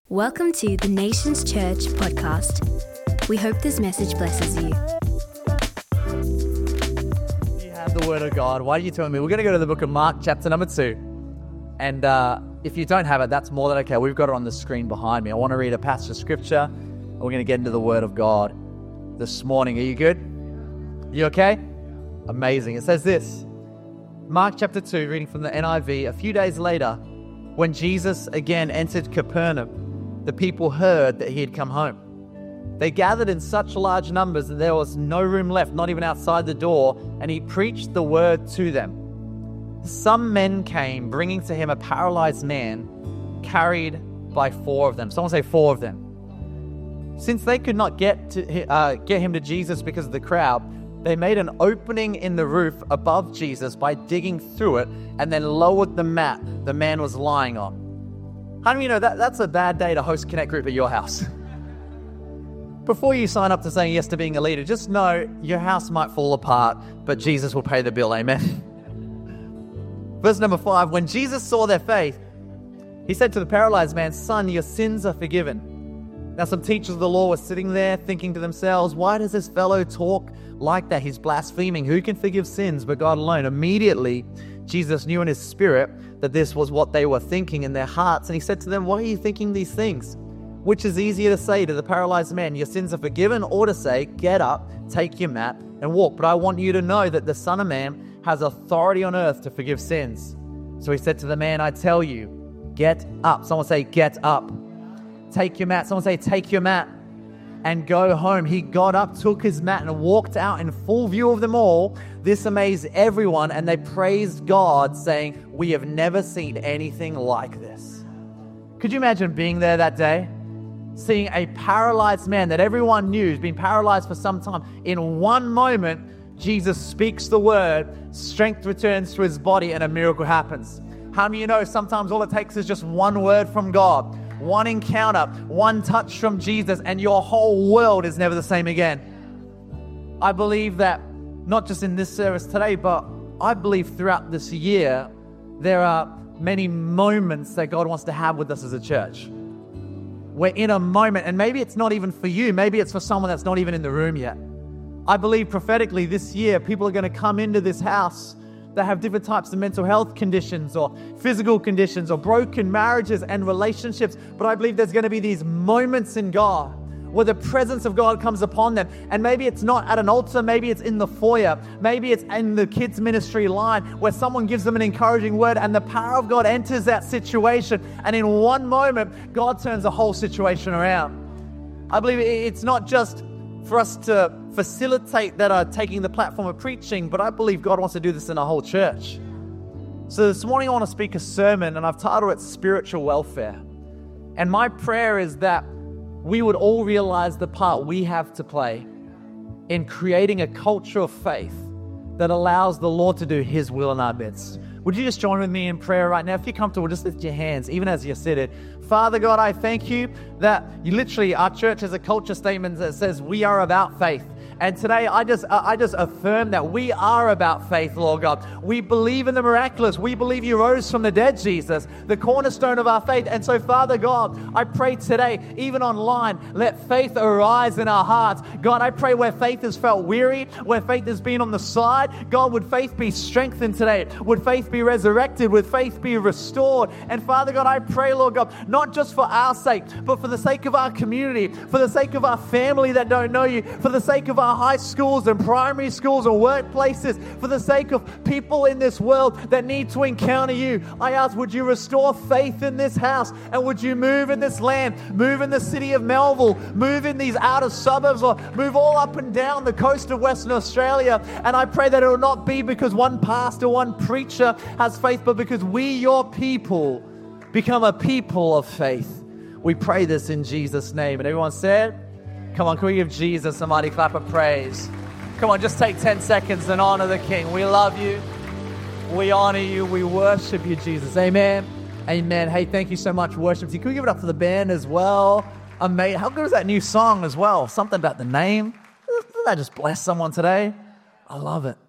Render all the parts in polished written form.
Welcome to the Nations Church podcast. We hope this message blesses you. You have the Word of God. Why are you telling me? We're going to go to the book of Mark, chapter number 2. And if you don't have it, that's more than okay. We've got it on the screen behind me. I want to read a passage of Scripture. And we're going to get into the Word of God this morning. Are you good? You okay? Amazing. It says this. Mark chapter 2, reading from the NIV. A few days later, when Jesus again entered Capernaum, the people heard that he had come home. They gathered in such large numbers that there was no room left, not even outside the door, and he preached the word to them. Some men came, bringing to him a paralyzed man, carried by 4 of them. Someone say 4 of them. Since they could not get him to Jesus because of the crowd, they made an opening in the roof above Jesus by digging through it and then lowered the mat the man was lying on. How do you know that's a bad day to host Connect Group at your house? Before you sign up to saying yes to being a leader, just know your house might fall apart, but Jesus will pay the bill. Amen. Verse number 5, when Jesus saw their faith, he said to the paralyzed man, "Son, your sins are forgiven." Now some teachers of the law were sitting there thinking to themselves, "Why does this fellow talk like that? He's blaspheming. Who can forgive sins but God alone?" Immediately, Jesus knew in his spirit that this was what they were thinking in their hearts. And he said to them, "Why are you thinking these things? Which is easier to say to the paralyzed man, 'Your sins are forgiven,' or to say, 'Get up, take your mat and walk'? But I want you to know that the Son of Man has authority on earth to forgive sins." So he said to the man, "I tell you, get up." Someone say, "Get up." Take your mat. Someone say, "Take your mat." And go home. He got up, took his mat, and walked out in full view of them all. This amazed everyone, and they praised God, saying, "We have never seen anything like this." Could you imagine being there that day? Seeing a paralyzed man that everyone knew has been paralyzed for some time. In one moment, Jesus speaks the word, strength returns to his body, and a miracle happens. How many of you know sometimes all it takes is just one word from God? One encounter, one touch from Jesus, and your whole world is never the same again. I believe that not just in this service today, but I believe throughout this year, there are many moments that God wants to have with us as a church. We're in a moment, and maybe it's not even for you. Maybe it's for someone that's not even in the room yet. I believe prophetically this year, people are going to come into this house that have different types of mental health conditions or physical conditions or broken marriages and relationships. But I believe there's going to be these moments in God where the presence of God comes upon them. And maybe it's not at an altar, maybe it's in the foyer, maybe it's in the kids ministry line where someone gives them an encouraging word and the power of God enters that situation. And in one moment, God turns the whole situation around. I believe it's not just for us to facilitate that are taking the platform of preaching, but I believe God wants to do this in our whole church. So this morning I want to speak a sermon, and I've titled it Spiritual Welfare. And my prayer is that we would all realize the part we have to play in creating a culture of faith that allows the Lord to do his will in our midst. Would you just join with me in prayer right now? If you're comfortable, just lift your hands, even as you're seated. Father God, I thank you that our church has a culture statement that says we are about faith. And today, I just affirm that we are about faith, Lord God. We believe in the miraculous. We believe you rose from the dead, Jesus, the cornerstone of our faith. And so, Father God, I pray today, even online, let faith arise in our hearts. God, I pray where faith has felt weary, where faith has been on the side, God, would faith be strengthened today? Would faith be resurrected? Would faith be restored? And Father God, I pray, Lord God, not just for our sake, but for the sake of our community, for the sake of our family that don't know you, for the sake of our high schools and primary schools and workplaces, for the sake of people in this world that need to encounter you. I ask, would you restore faith in this house, and would you move in this land, move in the city of Melville, move in these outer suburbs, or move all up and down the coast of Western Australia. And I pray that it will not be because one pastor, one preacher has faith, but because we, your people, become a people of faith. We pray this in Jesus' name. And everyone said, come on, can we give Jesus a mighty clap of praise? Come on, just take 10 seconds and honor the King. We love you. We honor you. We worship you, Jesus. Amen. Amen. Hey, thank you so much, worship team. Can we give it up for the band as well? Amazing. How good is that new song as well? Something about the name. Doesn't that just bless someone today? I love it.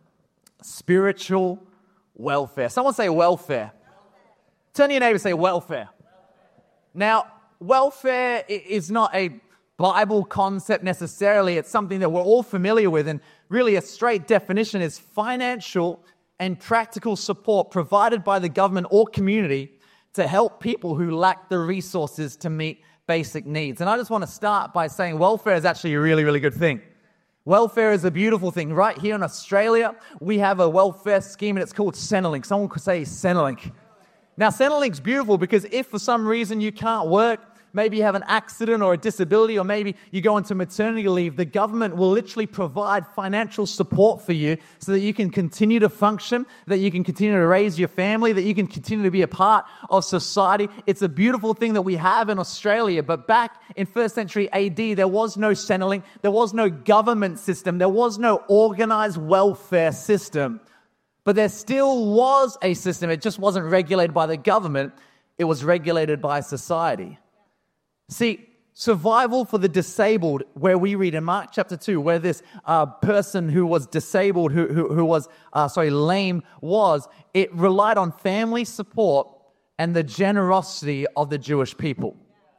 Spiritual welfare. Someone say welfare. Turn to your neighbor and say welfare. Now, welfare is not a Bible concept necessarily. It's something that we're all familiar with. And really a straight definition is financial and practical support provided by the government or community to help people who lack the resources to meet basic needs. And I just want to start by saying welfare is actually a really, really good thing. Welfare is a beautiful thing. Right here in Australia, we have a welfare scheme and it's called Centrelink. Someone could say Centrelink. Now, Centrelink's beautiful because if for some reason you can't work, maybe you have an accident or a disability, or maybe you go into maternity leave, the government will literally provide financial support for you so that you can continue to function, that you can continue to raise your family, that you can continue to be a part of society. It's a beautiful thing that we have in Australia. But back in 1st century AD, there was no Centrelink, there was no government system, there was no organized welfare system. But there still was a system. It just wasn't regulated by the government. It was regulated by society. See, survival for the disabled, where we read in Mark chapter 2, where this person who was disabled, who was lame, it relied on family support and the generosity of the Jewish people.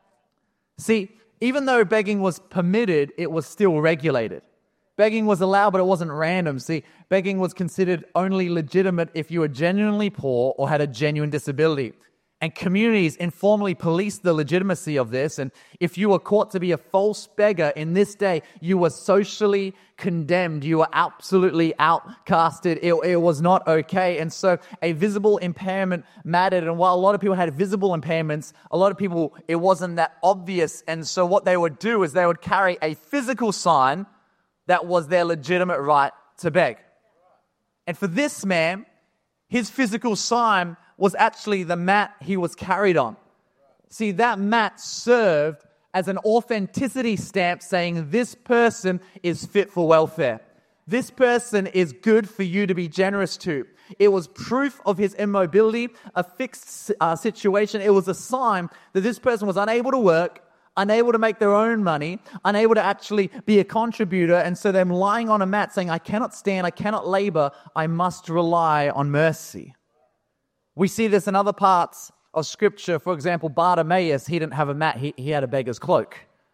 See, even though begging was permitted, it was still regulated. Begging was allowed, but it wasn't random. See, begging was considered only legitimate if you were genuinely poor or had a genuine disability. And communities informally policed the legitimacy of this. And if you were caught to be a false beggar in this day, you were socially condemned. You were absolutely outcasted. It was not okay. And so a visible impairment mattered. And while a lot of people had visible impairments, a lot of people, it wasn't that obvious. And so what they would do is they would carry a physical sign that was their legitimate right to beg. And for this man, his physical sign was actually the mat he was carried on. See, that mat served as an authenticity stamp saying this person is fit for welfare. This person is good for you to be generous to. It was proof of his immobility, a fixed situation. It was a sign that this person was unable to work, unable to make their own money, unable to actually be a contributor. And so them lying on a mat saying, I cannot stand, I cannot labor, I must rely on mercy. We see this in other parts of Scripture. For example, Bartimaeus, he didn't have a mat, he had a beggar's cloak.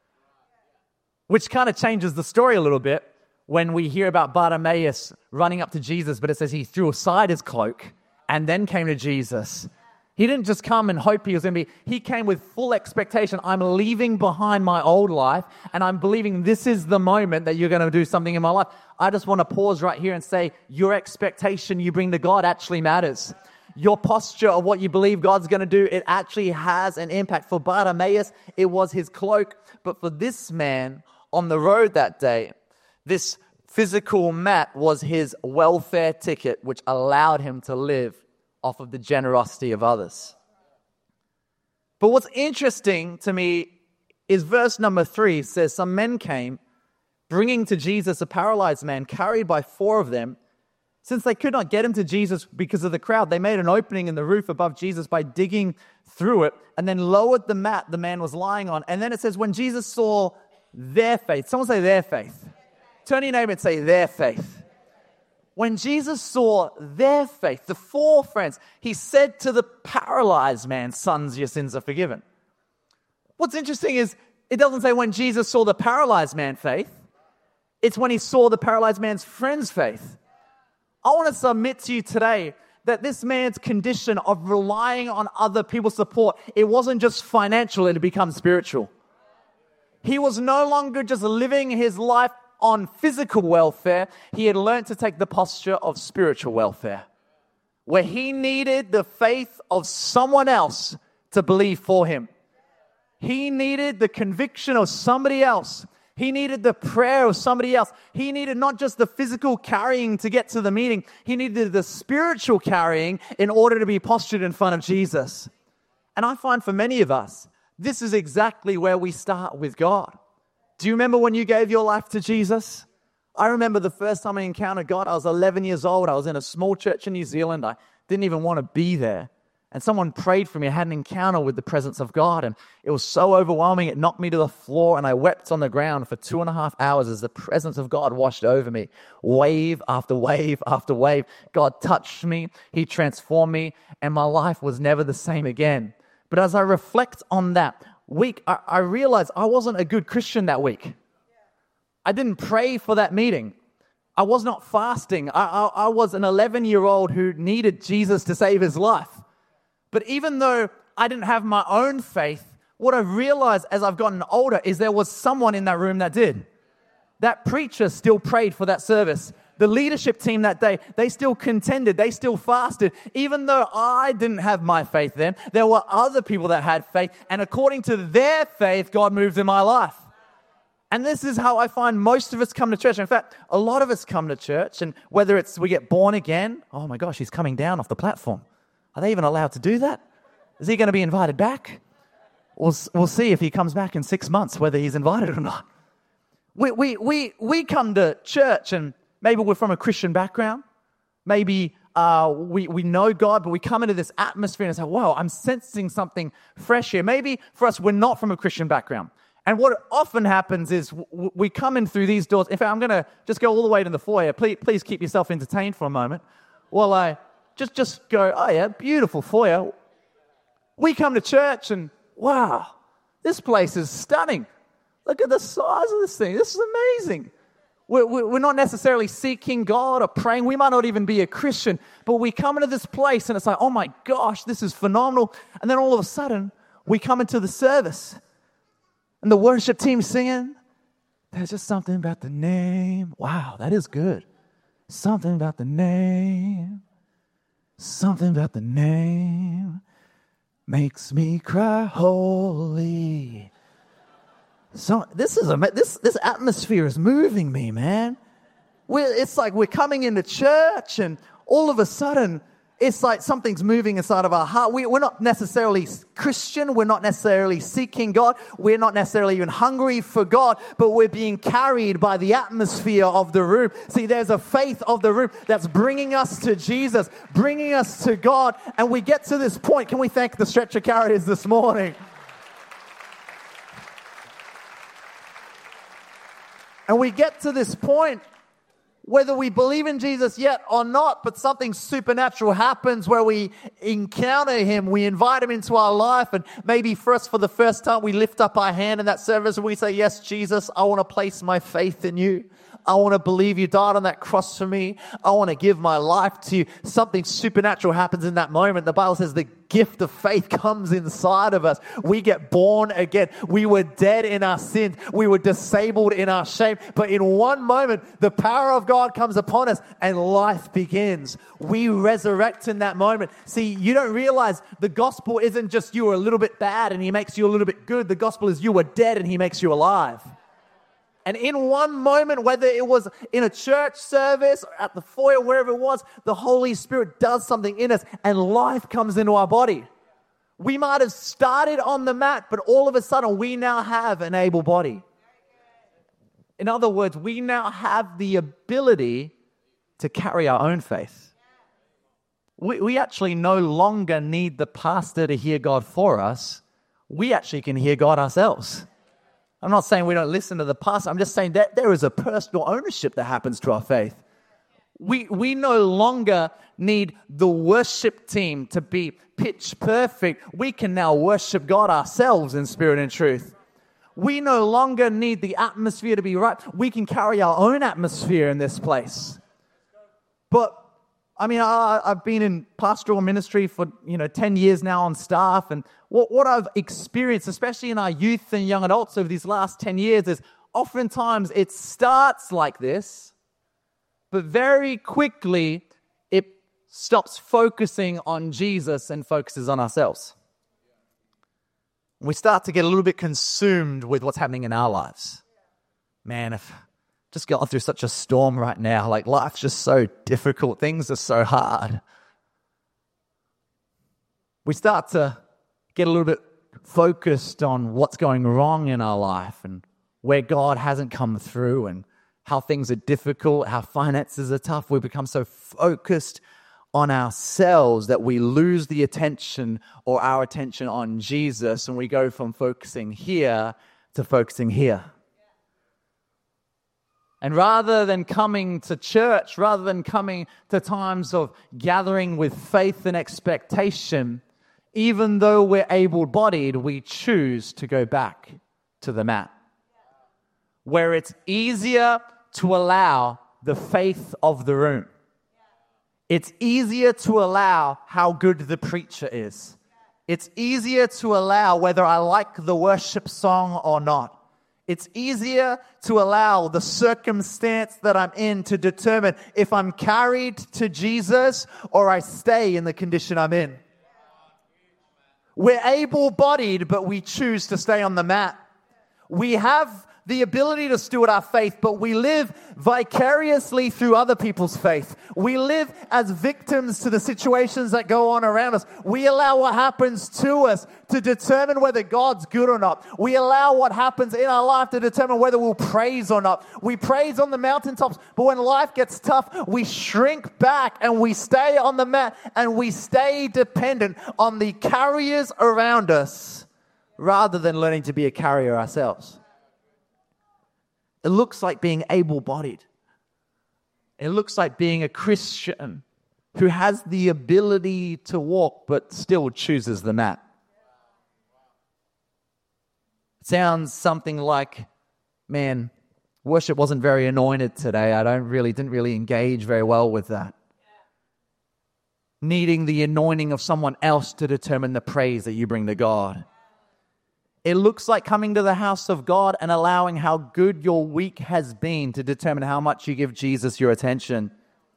Which kind of changes the story a little bit when we hear about Bartimaeus running up to Jesus, but it says he threw aside his cloak and then came to Jesus. He didn't just come and hope he was going to be, he came with full expectation. I'm leaving behind my old life and I'm believing this is the moment that you're going to do something in my life. I just want to pause right here and say, your expectation you bring to God actually matters. Your posture of what you believe God's going to do, it actually has an impact. For Bartimaeus, it was his cloak. But for this man on the road that day, this physical mat was his welfare ticket, which allowed him to live off of the generosity of others. But what's interesting to me is verse number 3 says, some men came, bringing to Jesus a paralyzed man carried by 4 of them. Since they could not get him to Jesus because of the crowd, they made an opening in the roof above Jesus by digging through it and then lowered the mat the man was lying on. And then it says, when Jesus saw their faith, someone say their faith. Turn to your neighbor and say their faith. When Jesus saw their faith, the 4 friends, he said to the paralyzed man, sons, your sins are forgiven. What's interesting is it doesn't say when Jesus saw the paralyzed man's faith. It's when he saw the paralyzed man's friend's faith. I want to submit to you today that this man's condition of relying on other people's support, it wasn't just financial, it had become spiritual. He was no longer just living his life on physical welfare. He had learned to take the posture of spiritual welfare, where he needed the faith of someone else to believe for him. He needed the conviction of somebody else. He needed the prayer of somebody else. He needed not just the physical carrying to get to the meeting. He needed the spiritual carrying in order to be postured in front of Jesus. And I find for many of us, this is exactly where we start with God. Do you remember when you gave your life to Jesus? I remember the first time I encountered God. I was 11 years old. I was in a small church in New Zealand. I didn't even want to be there. And someone prayed for me. I had an encounter with the presence of God, and it was so overwhelming. It knocked me to the floor, and I wept on the ground for 2.5 hours as the presence of God washed over me. Wave after wave after wave. God touched me. He transformed me, and my life was never the same again. But as I reflect on that, week, I realized I wasn't a good Christian that week. I didn't pray for that meeting. I was not fasting. I was an 11-year-old who needed Jesus to save his life. But even though I didn't have my own faith, what I've realized as I've gotten older is there was someone in that room that did. That preacher still prayed for that service. The leadership team that day, they still contended. They still fasted. Even though I didn't have my faith then, there were other people that had faith. And according to their faith, God moved in my life. And this is how I find most of us come to church. In fact, a lot of us come to church, and whether it's we get born again, oh my gosh, he's coming down off the platform. Are they even allowed to do that? Is he going to be invited back? We'll see if he comes back in 6 months, whether he's invited or not. We come to church, and maybe we're from a Christian background. Maybe we know God, but we come into this atmosphere and say, wow, I'm sensing something fresh here. Maybe for us, we're not from a Christian background. And what often happens is we come in through these doors. In fact, I'm going to just go all the way to the foyer. Please keep yourself entertained for a moment while I just go, oh yeah, beautiful foyer. We come to church and wow, this place is stunning. Look at the size of this thing. This is amazing. We're not necessarily seeking God or praying. We might not even be a Christian, but we come into this place and it's like, oh my gosh, this is phenomenal. And then all of a sudden, we come into the service and the worship team singing. There's just something about the name. Wow, that is good. Something about the name. Something about the name makes me cry holy. So this atmosphere is moving me, man. It's like we're coming into church and all of a sudden it's like something's moving inside of our heart. We're not necessarily Christian. We're not necessarily seeking God. We're not necessarily even hungry for God, but we're being carried by the atmosphere of the room. See, there's a faith of the room that's bringing us to Jesus, bringing us to God. And we get to this point. Can we thank the stretcher carriers this morning? And we get to this point, whether we believe in Jesus yet or not, but something supernatural happens where we encounter him, we invite him into our life, and maybe for us, for the first time, we lift up our hand in that service and we say, yes, Jesus, I want to place my faith in you. I want to believe you died on that cross for me. I want to give my life to you. Something supernatural happens in that moment. The Bible says the gift of faith comes inside of us. We get born again. We were dead in our sins. We were disabled in our shame. But in one moment, the power of God comes upon us and life begins. We resurrect in that moment. See, you don't realize the gospel isn't just you were a little bit bad and he makes you a little bit good. The gospel is you were dead and he makes you alive. And in one moment, whether it was in a church service or at the foyer, wherever it was, the Holy Spirit does something in us and life comes into our body. We might have started on the mat, but all of a sudden we now have an able body. In other words, we now have the ability to carry our own faith. We actually no longer need the pastor to hear God for us. We actually can hear God ourselves. I'm not saying we don't listen to the pastor. I'm just saying that there is a personal ownership that happens to our faith. We no longer need the worship team to be pitch perfect. We can now worship God ourselves in spirit and truth. We no longer need the atmosphere to be right. We can carry our own atmosphere in this place. But I mean, I've been in pastoral ministry for 10 years now on staff, and what I've experienced, especially in our youth and young adults over these last 10 years, is oftentimes it starts like this, but very quickly it stops focusing on Jesus and focuses on ourselves. We start to get a little bit consumed with what's happening in our lives. Man, if just going through such a storm right now. Like, life's just so difficult. Things are so hard. We start to get a little bit focused on what's going wrong in our life and where God hasn't come through and how things are difficult, how finances are tough. We become so focused on ourselves that we lose the attention or our attention on Jesus, and we go from focusing here to focusing here. And rather than coming to church, rather than coming to times of gathering with faith and expectation, even though we're able-bodied, we choose to go back to the mat. Where it's easier to allow the faith of the room. It's easier to allow how good the preacher is. It's easier to allow whether I like the worship song or not. It's easier to allow the circumstance that I'm in to determine if I'm carried to Jesus or I stay in the condition I'm in. We're able-bodied, but we choose to stay on the mat. We have the ability to steward our faith, but we live vicariously through other people's faith. We live as victims to the situations that go on around us. We allow what happens to us to determine whether God's good or not. We allow what happens in our life to determine whether we'll praise or not. We praise on the mountaintops, but when life gets tough, we shrink back and we stay on the mat and we stay dependent on the carriers around us rather than learning to be a carrier ourselves. It looks like being able-bodied. It looks like being a Christian who has the ability to walk but still chooses the mat. It sounds something like, man, worship wasn't very anointed today. I didn't really engage very well with that. Needing the anointing of someone else to determine the praise that you bring to God. It looks like coming to the house of God and allowing how good your week has been to determine how much you give Jesus your attention.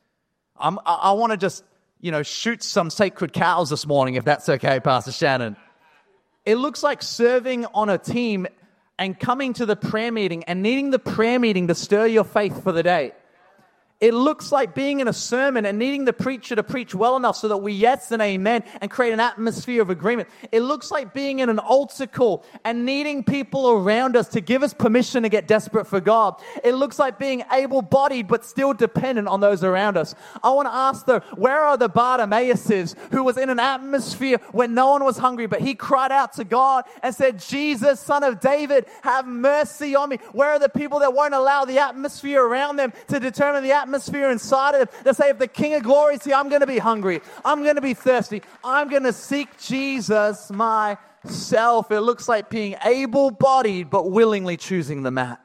I want to just, shoot some sacred cows this morning, if that's okay, Pastor Shannon. It looks like serving on a team and coming to the prayer meeting and needing the prayer meeting to stir your faith for the day. It looks like being in a sermon and needing the preacher to preach well enough so that we yes and amen and create an atmosphere of agreement. It looks like being in an altar call and needing people around us to give us permission to get desperate for God. It looks like being able-bodied but still dependent on those around us. I want to ask though, where are the Bartimaeuses who was in an atmosphere where no one was hungry, but he cried out to God and said, Jesus, Son of David, have mercy on me. Where are the people that won't allow the atmosphere around them to determine the atmosphere inside of them? They say, if the King of Glory is here, I'm going to be hungry. I'm going to be thirsty. I'm going to seek Jesus myself. It looks like being able-bodied, but willingly choosing the mat.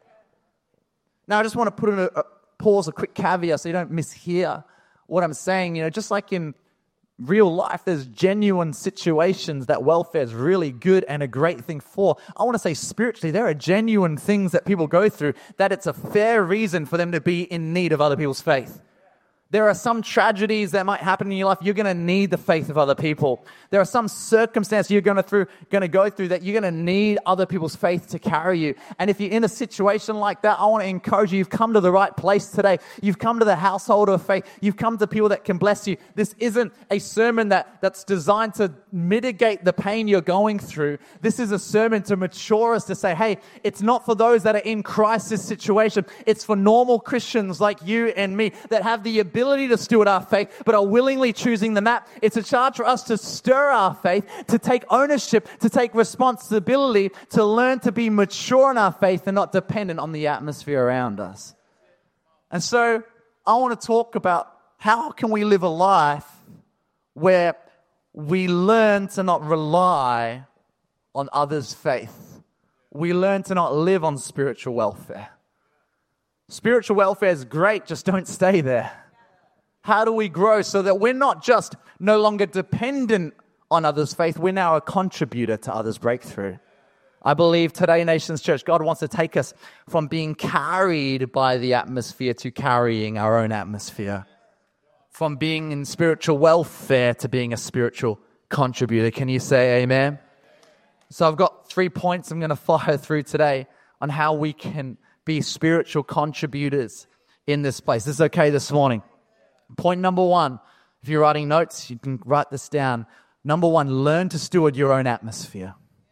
Now, I just want to put in a quick caveat so you don't mishear what I'm saying. Just like in real life, there's genuine situations that welfare is really good and a great thing for. I want to say spiritually, there are genuine things that people go through that it's a fair reason for them to be in need of other people's faith. There are some tragedies that might happen in your life. You're going to need the faith of other people. There are some circumstances you're going to go through that you're going to need other people's faith to carry you. And if you're in a situation like that, I want to encourage you. You've come to the right place today. You've come to the household of faith. You've come to people that can bless you. This isn't a sermon that's designed to mitigate the pain you're going through. This is a sermon to mature us, to say, hey, it's not for those that are in crisis situation. It's for normal Christians like you and me that have the ability to steward our faith, but are willingly choosing the mat. It's a charge for us to stir our faith, to take ownership, to take responsibility, to learn to be mature in our faith and not dependent on the atmosphere around us. And so I want to talk about how can we live a life where we learn to not rely on others' faith. We learn to not live on spiritual welfare. Spiritual welfare is great, just don't stay there. How do we grow so that we're not just no longer dependent on others' faith, we're now a contributor to others' breakthrough? I believe today, Nations Church, God wants to take us from being carried by the atmosphere to carrying our own atmosphere. From being in spiritual welfare to being a spiritual contributor. Can you say amen? So I've got 3 points I'm going to follow through today on how we can be spiritual contributors in this place. This is okay this morning. Point number 1, if you're writing notes, you can write this down. Number 1, learn to steward your own atmosphere.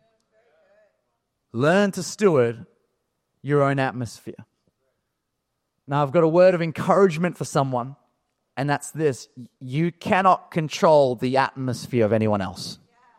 Learn to steward your own atmosphere. Now, I've got a word of encouragement for someone, and that's this. You cannot control the atmosphere of anyone else.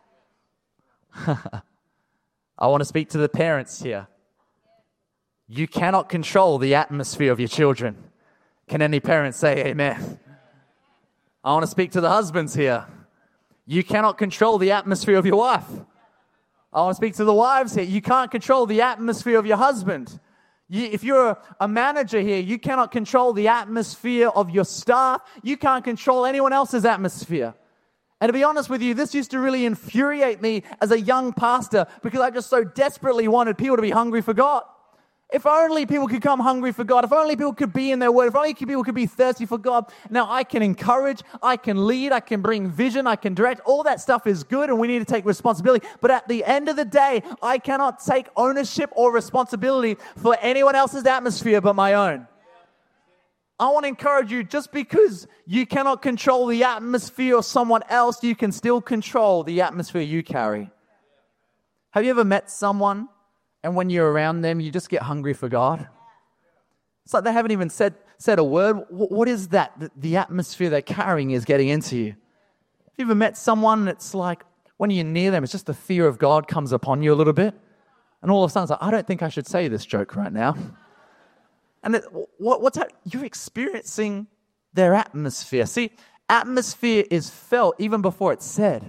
I want to speak to the parents here. You cannot control the atmosphere of your children. Can any parents say amen? I want to speak to the husbands here. You cannot control the atmosphere of your wife. I want to speak to the wives here. You can't control the atmosphere of your husband. If you're a manager here, you cannot control the atmosphere of your staff. You can't control anyone else's atmosphere. And to be honest with you, this used to really infuriate me as a young pastor because I just so desperately wanted people to be hungry for God. If only people could come hungry for God, if only people could be in their word, if only people could be thirsty for God. Now I can encourage, I can lead, I can bring vision, I can direct. All that stuff is good and we need to take responsibility. But at the end of the day, I cannot take ownership or responsibility for anyone else's atmosphere but my own. I want to encourage you, just because you cannot control the atmosphere of someone else, you can still control the atmosphere you carry. Have you ever met someone and when you're around them, you just get hungry for God? It's like they haven't even said a word. What is that? The atmosphere they're carrying is getting into you. Have you ever met someone and it's like when you're near them, it's just the fear of God comes upon you a little bit? And all of a sudden, it's like, I don't think I should say this joke right now. And what's that? You're experiencing their atmosphere. See, atmosphere is felt even before it's said.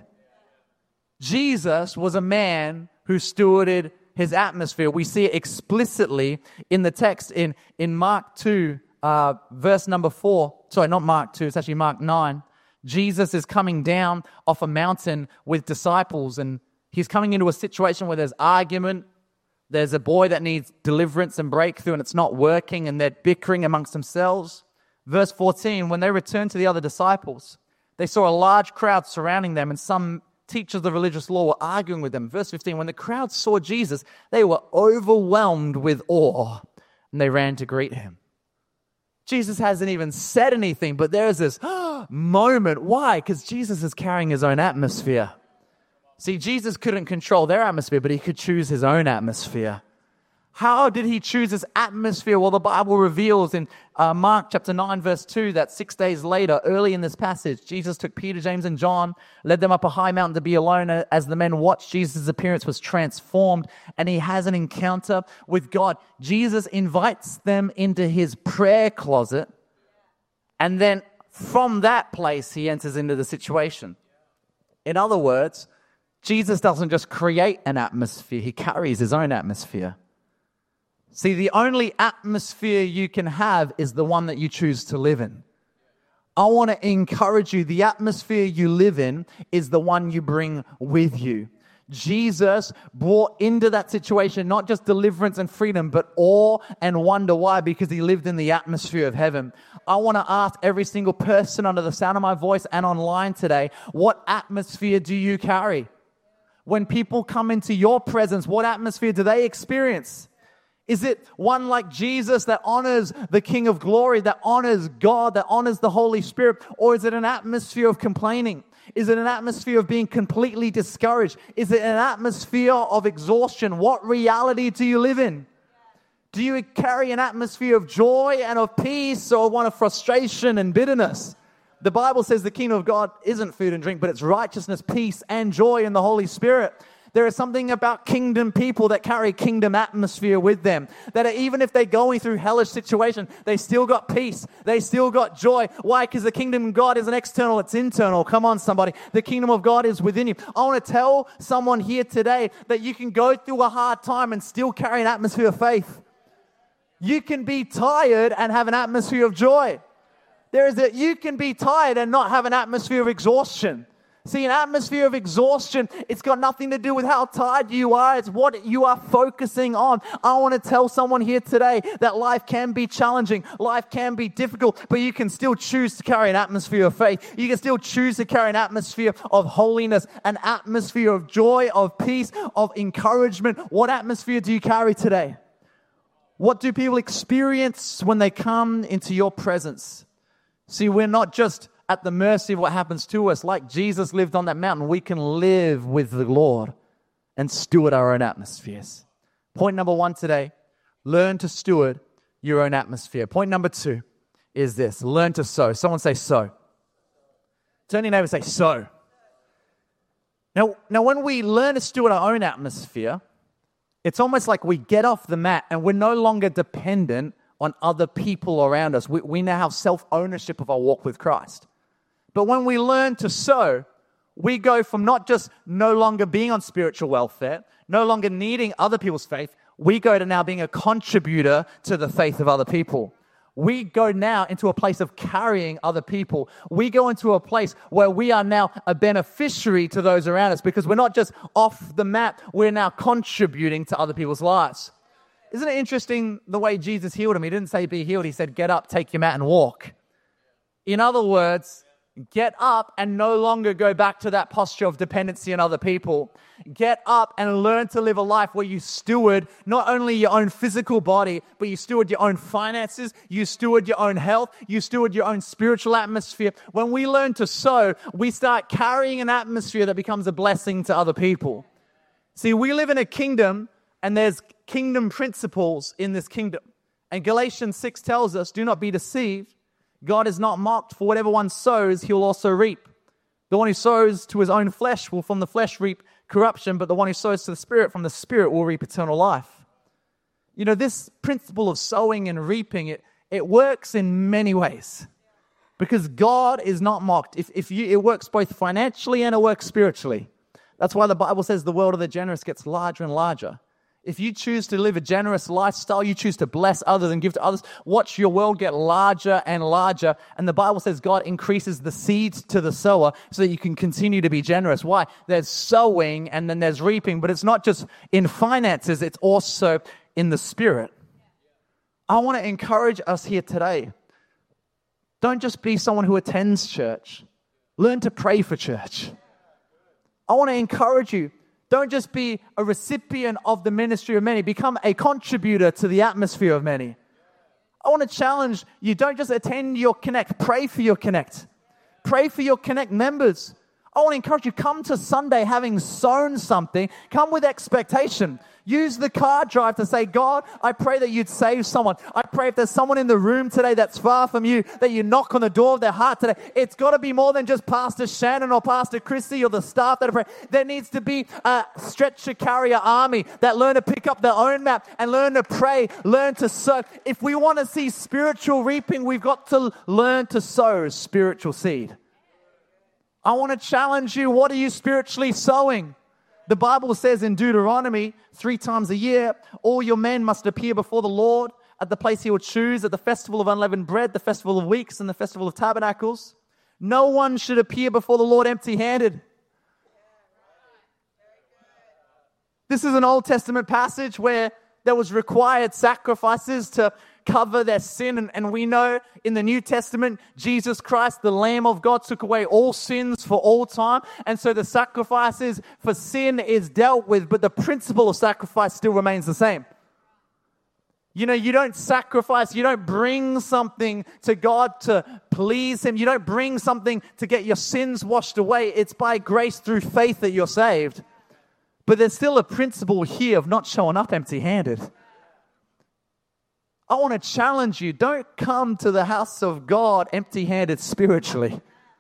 Jesus was a man who stewarded his atmosphere. We see it explicitly in the text in Mark 2, verse number 4. Sorry, not Mark 2, it's actually Mark 9. Jesus is coming down off a mountain with disciples, and he's coming into a situation where there's argument. There's a boy that needs deliverance and breakthrough, and it's not working, and they're bickering amongst themselves. Verse 14, when they returned to the other disciples, they saw a large crowd surrounding them, and some teachers of religious law were arguing with them. Verse 15, when the crowd saw Jesus, they were overwhelmed with awe, and they ran to greet him. Jesus hasn't even said anything, but there's this moment. Why? Because Jesus is carrying his own atmosphere. See, Jesus couldn't control their atmosphere, but he could choose his own atmosphere. How did he choose his atmosphere? Well, the Bible reveals in Mark chapter 9, verse 2, that 6 days later, early in this passage, Jesus took Peter, James, and John, led them up a high mountain to be alone. As the men watched, Jesus' appearance was transformed, and he has an encounter with God. Jesus invites them into his prayer closet, and then from that place, he enters into the situation. In other words, Jesus doesn't just create an atmosphere, he carries his own atmosphere. See, the only atmosphere you can have is the one that you choose to live in. I want to encourage you, the atmosphere you live in is the one you bring with you. Jesus brought into that situation not just deliverance and freedom, but awe and wonder. Why? Because he lived in the atmosphere of heaven. I want to ask every single person under the sound of my voice and online today, what atmosphere do you carry? When people come into your presence, what atmosphere do they experience? Is it one like Jesus that honors the King of Glory, that honors God, that honors the Holy Spirit? Or is it an atmosphere of complaining? Is it an atmosphere of being completely discouraged? Is it an atmosphere of exhaustion? What reality do you live in? Do you carry an atmosphere of joy and of peace, or one of frustration and bitterness? The Bible says the kingdom of God isn't food and drink, but it's righteousness, peace, and joy in the Holy Spirit. There is something about kingdom people that carry kingdom atmosphere with them. That even if they're going through hellish situation, they still got peace. They still got joy. Why? Because the kingdom of God isn't external, it's internal. Come on, somebody. The kingdom of God is within you. I want to tell someone here today that you can go through a hard time and still carry an atmosphere of faith. You can be tired and have an atmosphere of joy. You can be tired and not have an atmosphere of exhaustion. See, an atmosphere of exhaustion, it's got nothing to do with how tired you are. It's what you are focusing on. I want to tell someone here today that life can be challenging. Life can be difficult, but you can still choose to carry an atmosphere of faith. You can still choose to carry an atmosphere of holiness, an atmosphere of joy, of peace, of encouragement. What atmosphere do you carry today? What do people experience when they come into your presence? See, we're not just at the mercy of what happens to us. Like Jesus lived on that mountain, we can live with the Lord and steward our own atmospheres. Point number 1 today, learn to steward your own atmosphere. Point number 2 is this, learn to sow. Someone say sow. Turn to your neighbor and say sow. Now, when we learn to steward our own atmosphere, it's almost like we get off the mat and we're no longer dependent on other people around us. We now have self-ownership of our walk with Christ. But when we learn to sow, We go from not just no longer being on spiritual welfare, no longer needing other people's faith, we go to now being a contributor to the faith of other people. We go now into a place of carrying other people. We go into a place where we are now a beneficiary to those around us because we're not just off the map, we're now contributing to other people's lives. Isn't it interesting the way Jesus healed him? He didn't say be healed, he said get up, take your mat and walk. In other words, get up and no longer go back to that posture of dependency on other people. Get up and learn to live a life where you steward not only your own physical body, but you steward your own finances, you steward your own health, you steward your own spiritual atmosphere. When we learn to sow, we start carrying an atmosphere that becomes a blessing to other people. See, we live in a kingdom and there's kingdom principles in this kingdom. And Galatians 6 tells us, do not be deceived. God is not mocked, for whatever one sows, he will also reap. The one who sows to his own flesh will from the flesh reap corruption, but the one who sows to the Spirit from the Spirit will reap eternal life. You know, this principle of sowing and reaping, it works in many ways because God is not mocked. It works both financially and it works spiritually. That's why the Bible says the world of the generous gets larger and larger. If you choose to live a generous lifestyle, you choose to bless others and give to others, watch your world get larger and larger. And the Bible says God increases the seed to the sower so that you can continue to be generous. Why? There's sowing and then there's reaping, but it's not just in finances, it's also in the Spirit. I want to encourage us here today. Don't just be someone who attends church. Learn to pray for church. I want to encourage you. Don't just be a recipient of the ministry of many. Become a contributor to the atmosphere of many. I want to challenge you. Don't just attend your Connect. Pray for your Connect. Pray for your Connect members. I want to encourage you, come to Sunday having sown something. Come with expectation. Use the card drive to say, God, I pray that you'd save someone. I pray if there's someone in the room today that's far from you, that you knock on the door of their heart today. It's got to be more than just Pastor Shannon or Pastor Christy or the staff that are praying. There needs to be a stretcher carrier army that learn to pick up their own map and learn to pray, learn to sow. If we want to see spiritual reaping, we've got to learn to sow spiritual seed. I want to challenge you. What are you spiritually sowing? The Bible says in Deuteronomy 3 times a year, all your men must appear before the Lord at the place he will choose, at the festival of unleavened bread, the festival of weeks, and the festival of tabernacles. No one should appear before the Lord empty-handed. This is an Old Testament passage where there was required sacrifices to cover their sin. And we know in the New Testament, Jesus Christ, the Lamb of God, took away all sins for all time. And so the sacrifices for sin is dealt with, but the principle of sacrifice still remains the same. You know, you don't sacrifice, you don't bring something to God to please Him. You don't bring something to get your sins washed away. It's by grace through faith that you're saved. But there's still a principle here of not showing up empty-handed. I want to challenge you. Don't come to the house of God empty-handed spiritually.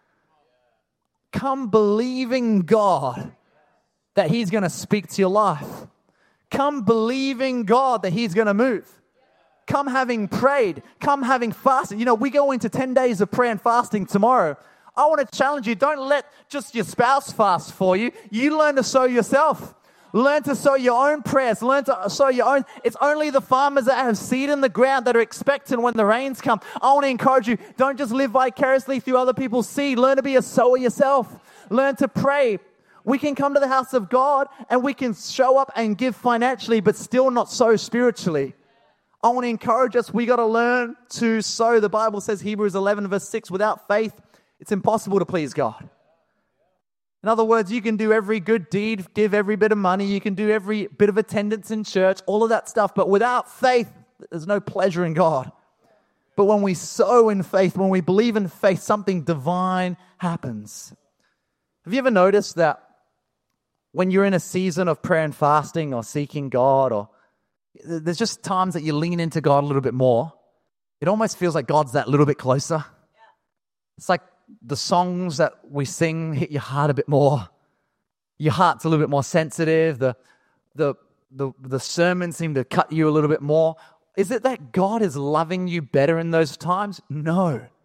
Come believing God that He's going to speak to your life. Come believing God that He's going to move. Come having prayed. Come having fasted. You know, we go into 10 days of prayer and fasting tomorrow. I want to challenge you. Don't let just your spouse fast for you. You learn to sow yourself. Learn to sow your own prayers. Learn to sow your own. It's only the farmers that have seed in the ground that are expectant when the rains come. I want to encourage you, don't just live vicariously through other people's seed. Learn to be a sower yourself. Learn to pray. We can come to the house of God and we can show up and give financially, but still not sow spiritually. I want to encourage us, we got to learn to sow. The Bible says, Hebrews 11 verse 6, without faith, it's impossible to please God. In other words, you can do every good deed, give every bit of money, you can do every bit of attendance in church, all of that stuff, but without faith, there's no pleasure in God. But when we sow in faith, when we believe in faith, something divine happens. Have you ever noticed that when you're in a season of prayer and fasting or seeking God, or there's just times that you lean into God a little bit more, it almost feels like God's that little bit closer. It's like the songs that we sing hit your heart a bit more. Your heart's a little bit more sensitive. The sermons seem to cut you a little bit more. Is it that God is loving you better in those times? No.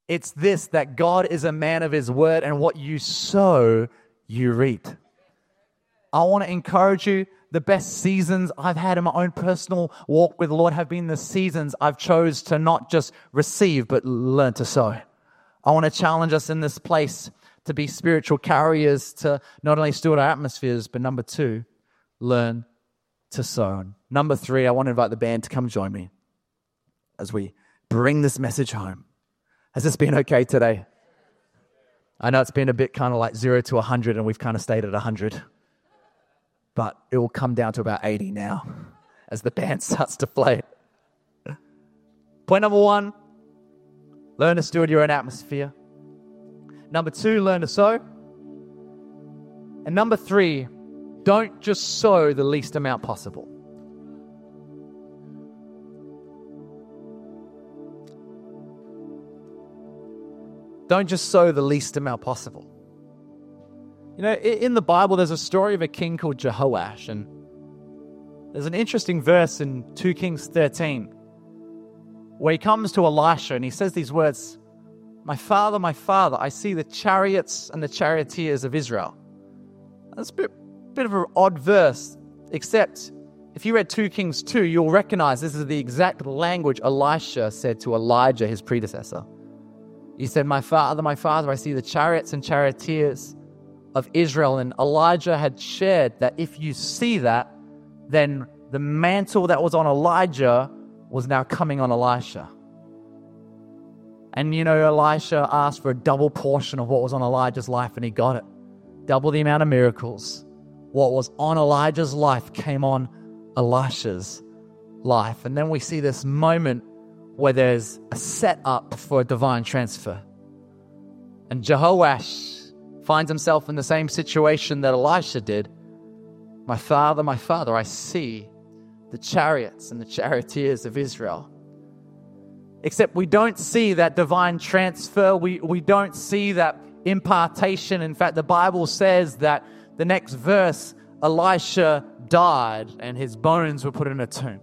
It's this, that God is a man of his word, and what you sow, you reap. I want to encourage you, the best seasons I've had in my own personal walk with the Lord have been the seasons I've chose to not just receive, but learn to sow. I want to challenge us in this place to be spiritual carriers, to not only steward our atmospheres, but number 2, learn to sow. Number 3, I want to invite the band to come join me as we bring this message home. Has this been okay today? I know it's been a bit kind of like 0 to 100, and we've kind of stayed at 100. But it will come down to about 80 now as the band starts to play. Point number 1, learn to steward your own atmosphere. Number 2, learn to sow. And number 3, don't just sow the least amount possible. Don't just sow the least amount possible. You know, in the Bible, there's a story of a king called Jehoash, and there's an interesting verse in 2 Kings 13 where he comes to Elisha and he says these words, my father, I see the chariots and the charioteers of Israel. That's a bit of an odd verse, except if you read 2 Kings 2, you'll recognize this is the exact language Elisha said to Elijah, his predecessor. He said, my father, I see the chariots and charioteers of Israel. And Elijah had shared that if you see that, then the mantle that was on Elijah was now coming on Elisha. And you know, Elisha asked for a double portion of what was on Elijah's life, and he got it. Double the amount of miracles. What was on Elijah's life came on Elisha's life. And then we see this moment where there's a setup for a divine transfer. And Jehoash finds himself in the same situation that Elisha did. My father, I see the chariots and the charioteers of Israel. Except we don't see that divine transfer. We don't see that impartation. In fact, the Bible says that the next verse, Elisha died and his bones were put in a tomb.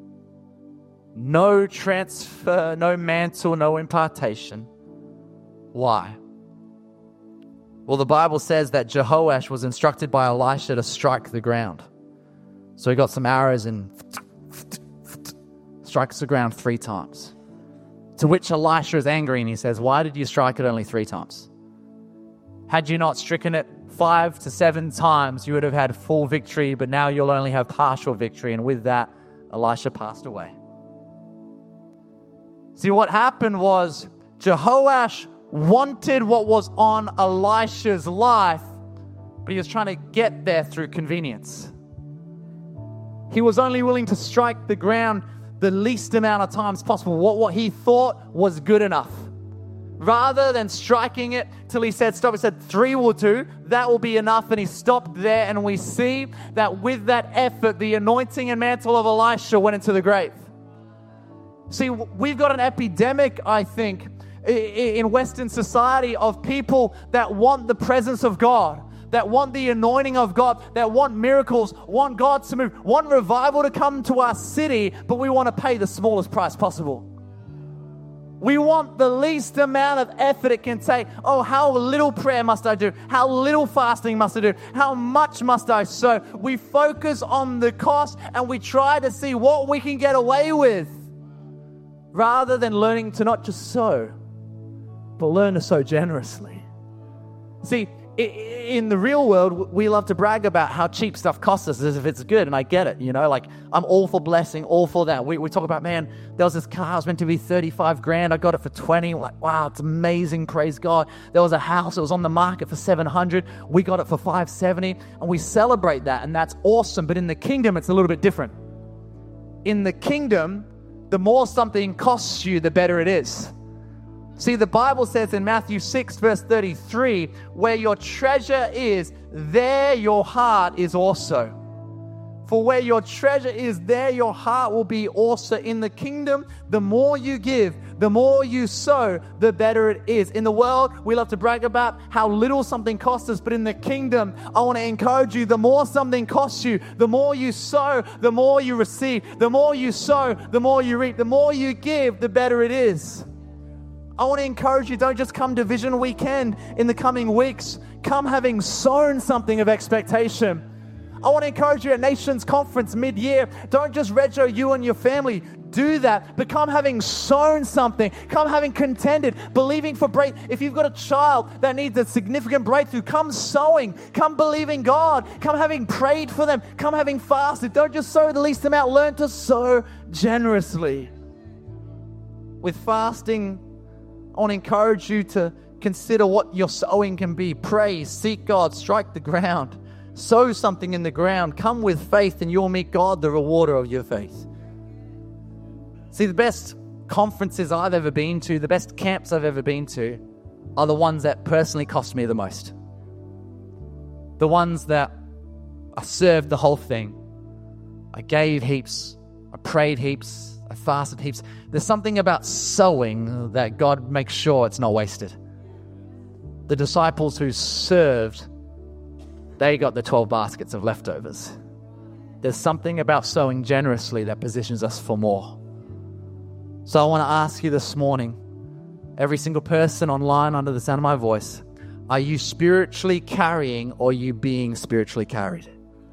No transfer, no mantle, no impartation. Why? Well, the Bible says that Jehoash was instructed by Elisha to strike the ground. So he got some arrows and strikes the ground 3 times. To which Elisha is angry and he says, why did you strike it only 3 times? Had you not stricken it 5 to 7 times, you would have had full victory, but now you'll only have partial victory. And with that, Elisha passed away. See, what happened was Jehoash wanted what was on Elisha's life, but he was trying to get there through convenience. He was only willing to strike the ground the least amount of times possible, what he thought was good enough. Rather than striking it till he said stop, he said 3 will do, that will be enough, and he stopped there, and we see that with that effort, the anointing and mantle of Elisha went into the grave. See, we've got an epidemic, I think, in Western society of people that want the presence of God, that want the anointing of God, that want miracles, want God to move, want revival to come to our city, but we want to pay the smallest price possible. We want the least amount of effort it can take. Oh, how little prayer must I do? How little fasting must I do? How much must I sow? We focus on the cost and we try to see what we can get away with, rather than learning to not just sow, but learn to sow generously. See, in the real world, we love to brag about how cheap stuff costs us as if it's good, and I get it, like I'm all for blessing, all for that. We talk about, man, there was this car, it was meant to be 35 grand, I got it for 20, like, wow, it's amazing, praise God. There was a house, it was on the market for 700, we got it for 570, and we celebrate that, and that's awesome. But in the kingdom, it's a little bit different. In the kingdom, the more something costs you, the better it is. See, the Bible says in Matthew 6, verse 33, where your treasure is, there your heart is also. For where your treasure is, there your heart will be also. In the kingdom, the more you give, the more you sow, the better it is. In the world, we love to brag about how little something costs us, but in the kingdom, I want to encourage you, the more something costs you, the more you sow, the more you receive. The more you sow, the more you reap. The more you give, the better it is. I want to encourage you, don't just come to Vision Weekend in the coming weeks. Come having sown something of expectation. I want to encourage you at Nations Conference mid-year. Don't just rego you and your family. Do that, but come having sown something. Come having contended, believing for breakthrough. If you've got a child that needs a significant breakthrough, come sowing. Come believing God. Come having prayed for them. Come having fasted. Don't just sow the least amount. Learn to sow generously. With fasting, I want to encourage you to consider what your sowing can be. Pray, seek God, strike the ground. Sow something in the ground. Come with faith and you'll meet God, the rewarder of your faith. See, the best conferences I've ever been to, the best camps I've ever been to, are the ones that personally cost me the most. The ones that I served the whole thing. I gave heaps. I prayed heaps. I fasted heaps. There's something about sowing that God makes sure it's not wasted. The disciples who served, they got the 12 baskets of leftovers. There's something about sowing generously that positions us for more. So I want to ask you this morning, every single person online under the sound of my voice, are you spiritually carrying or are you being spiritually carried?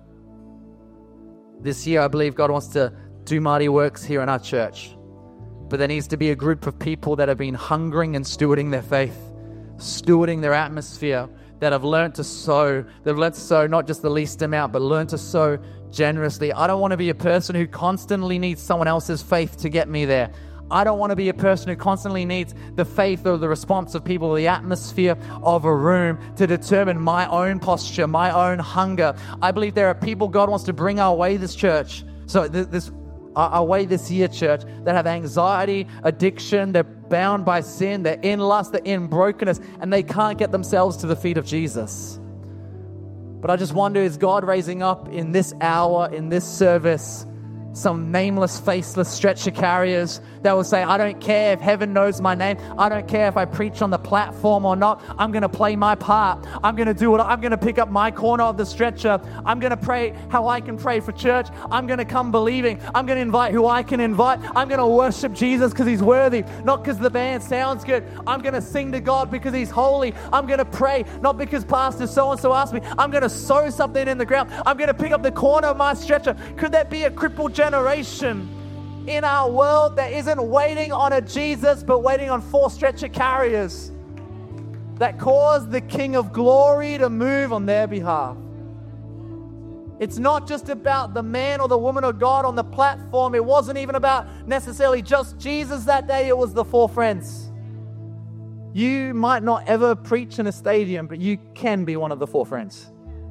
This year, I believe God wants to do mighty works here in our church. But there needs to be a group of people that have been hungering and stewarding their faith, stewarding their atmosphere, that have learned to sow. They've learned to sow not just the least amount, but learn to sow generously. I don't want to be a person who constantly needs someone else's faith to get me there. I don't want to be a person who constantly needs the faith or the response of people, the atmosphere of a room to determine my own posture, my own hunger. I believe there are people God wants to bring our way this church. So our way this year, church, that have anxiety, addiction, they're bound by sin, they're in lust, they're in brokenness, and they can't get themselves to the feet of Jesus. But I just wonder, is God raising up in this hour, in this service, some nameless, faceless stretcher carriers that will say, I don't care if heaven knows my name. I don't care if I preach on the platform or not. I'm going to play my part. I'm going to do what I'm going to pick up my corner of the stretcher. I'm going to pray how I can pray for church. I'm going to come believing. I'm going to invite who I can invite. I'm going to worship Jesus because he's worthy, not because the band sounds good. I'm going to sing to God because he's holy. I'm going to pray, not because Pastor so-and-so asked me. I'm going to sow something in the ground. I'm going to pick up the corner of my stretcher. Could that be a crippled generation in our world that isn't waiting on a Jesus, but waiting on 4 stretcher carriers that cause the King of Glory to move on their behalf? It's not just about the man or the woman of God on the platform. It wasn't even about necessarily just Jesus that day. It was the 4 friends. You might not ever preach in a stadium, but you can be one of the 4 friends.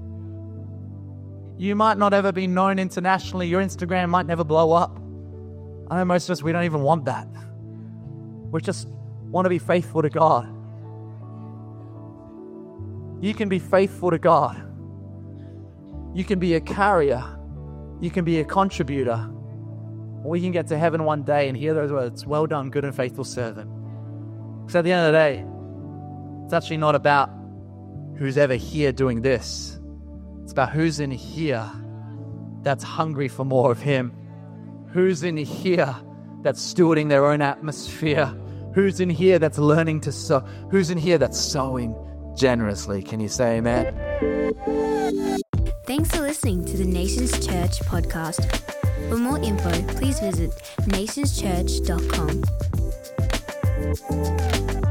You might not ever be known internationally. Your Instagram might never blow up. I know most of us, we don't even want that. We just want to be faithful to God. You can be faithful to God. You can be a carrier. You can be a contributor. We can get to heaven one day and hear those words, well done, good and faithful servant. Because at the end of the day, it's actually not about who's ever here doing this. It's about who's in here that's hungry for more of him. Who's in here that's stewarding their own atmosphere? Who's in here that's learning to sow? Who's in here that's sowing generously? Can you say amen? Thanks for listening to the Nations Church podcast. For more info, please visit nationschurch.com.